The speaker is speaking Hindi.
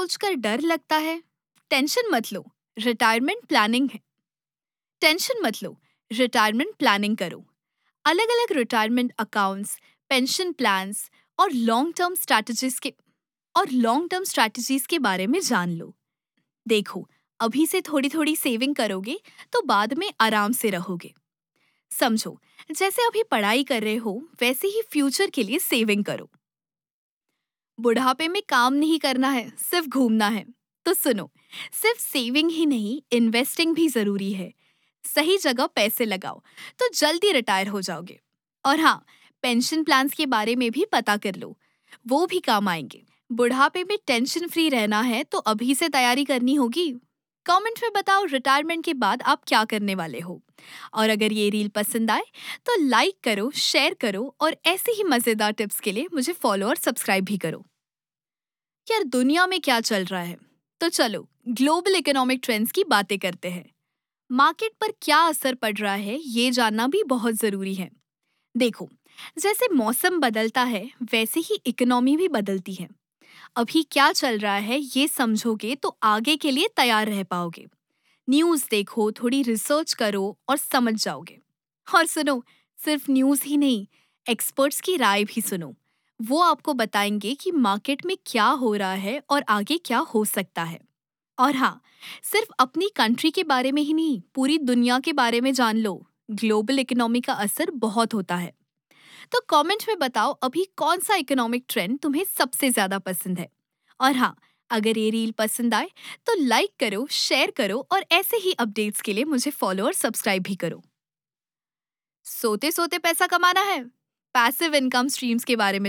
सोचकर डर लगता है? टेंशन मत लो, रिटायरमेंट प्लानिंग है। टेंशन मत लो, रिटायरमेंट प्लानिंग करो। अलग अलग रिटायरमेंट अकाउंट्स, पेंशन प्लान्स और लॉन्ग टर्म स्ट्रैटेजीज के बारे में जान लो। देखो, अभी से थोड़ी थोड़ी सेविंग करोगे तो बाद में आराम से रहोगे। समझो, जैसे अभी पढ़ाई कर रहे हो वैसे ही फ्यूचर के लिए सेविंग करो। बुढ़ापे में काम नहीं करना है, सिर्फ घूमना है। तो सुनो, सिर्फ सेविंग ही नहीं, इन्वेस्टिंग भी जरूरी है। सही जगह पैसे लगाओ तो जल्दी रिटायर हो जाओगे। और हाँ, पेंशन प्लान्स के बारे में भी पता कर लो, वो भी काम आएंगे। बुढ़ापे में टेंशन फ्री रहना है तो अभी से तैयारी करनी होगी। कमेंट में बताओ रिटायरमेंट के बाद आप क्या करने वाले हो। और अगर ये रील पसंद आए तो लाइक करो, शेयर करो और ऐसे ही मजेदार टिप्स के लिए मुझे फॉलो और सब्सक्राइब भी करो। यार, दुनिया में क्या चल रहा है? तो चलो ग्लोबल इकोनॉमिक ट्रेंड्स की बातें करते हैं। मार्केट पर क्या असर पड़ रहा है ये जानना भी बहुत जरूरी है। देखो, जैसे मौसम बदलता है वैसे ही इकोनॉमी भी बदलती है। अभी क्या चल रहा है ये समझोगे तो आगे के लिए तैयार रह पाओगे। न्यूज़ देखो, थोड़ी रिसर्च करो और समझ जाओगे। और सुनो, सिर्फ न्यूज़ ही नहीं, एक्सपर्ट्स की राय भी सुनो। वो आपको बताएंगे कि मार्केट में क्या हो रहा है और आगे क्या हो सकता है। और हाँ, सिर्फ अपनी कंट्री के बारे में ही नहीं, पूरी दुनिया के बारे में जान लो। ग्लोबल इकोनॉमी का असर बहुत होता है। तो कमेंट में बताओ अभी कौन सा इकोनॉमिक ट्रेंड तुम्हें सबसे ज्यादा पसंद है। और हाँ, अगर ये रील पसंद आए तो लाइक करो, शेयर करो और ऐसे ही अपडेट्स के लिए मुझे फॉलो और सब्सक्राइब भी करो। सोते सोते पैसा कमाना है? पैसिव इनकम स्ट्रीम्स के बारे में